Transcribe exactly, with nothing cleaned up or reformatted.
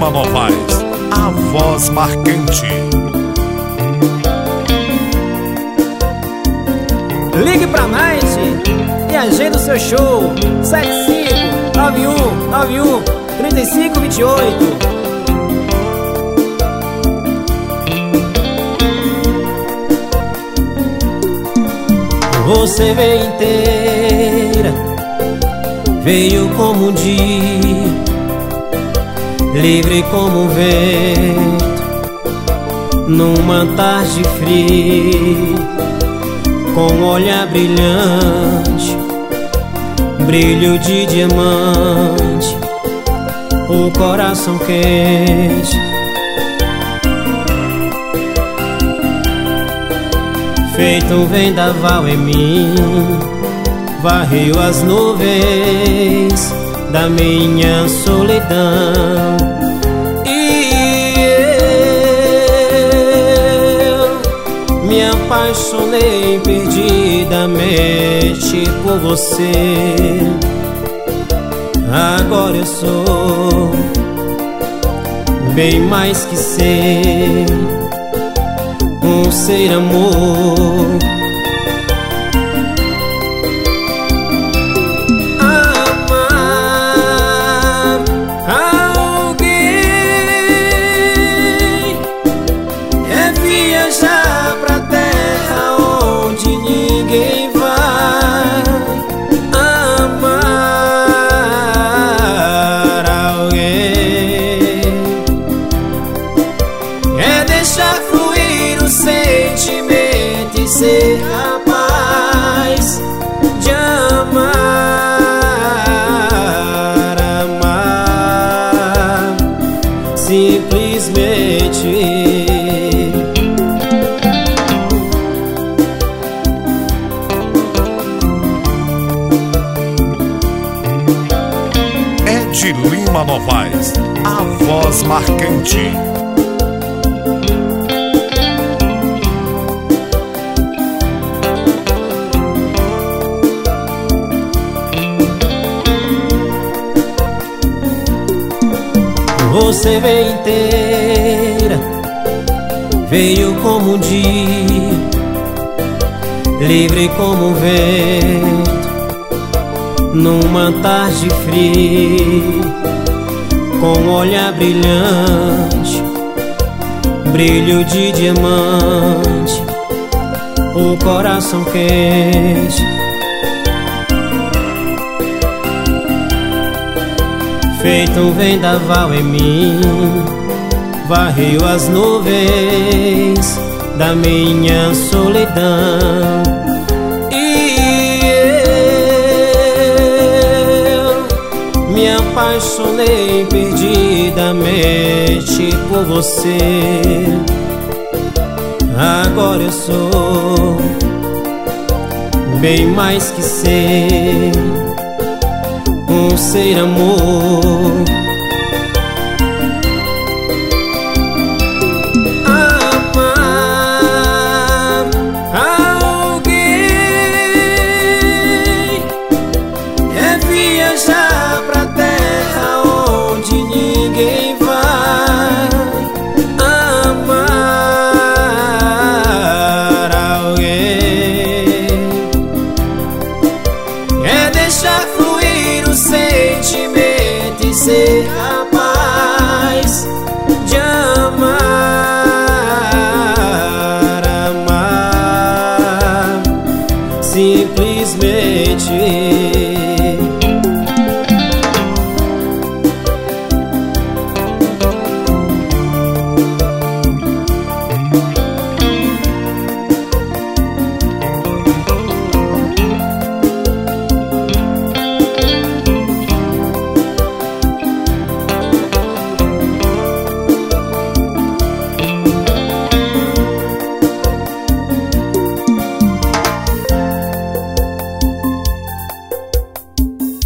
Lima Novaes, a voz marcante. Ligue pra Night e agenda o seu show. Sete cinco nove um nove um três cinco dois oito. Você veio inteira, veio como um dia, livre como um vento, numa tarde fria, com um olhar brilhante, brilho de diamante, o coração quente. Feito um vendaval em mim, varreu as nuvens da minha solidão. E eu me apaixonei perdidamente por você. Agora eu sou bem mais que ser um ser amor. Amar alguém é viajar pra terra onde ninguém vai. Amar alguém é deixar fluir o sentimento e ser capaz de amar, amar simplesmente. Ed Lima Novaes, a voz marcante. Você veio inteira, veio como um dia, livre como um vento, numa tarde fria, com um olhar brilhante, brilho de diamante, o coração quente. Feito um vendaval em mim, varreu as nuvens da minha solidão. E eu me apaixonei perdidamente por você. Agora eu sou bem mais que ser um ser amor. Amar alguém é viajar pra terra onde ninguém vai. Amar alguém é deixar fluir o sentimento e ser capaz de amar, amar simplesmente.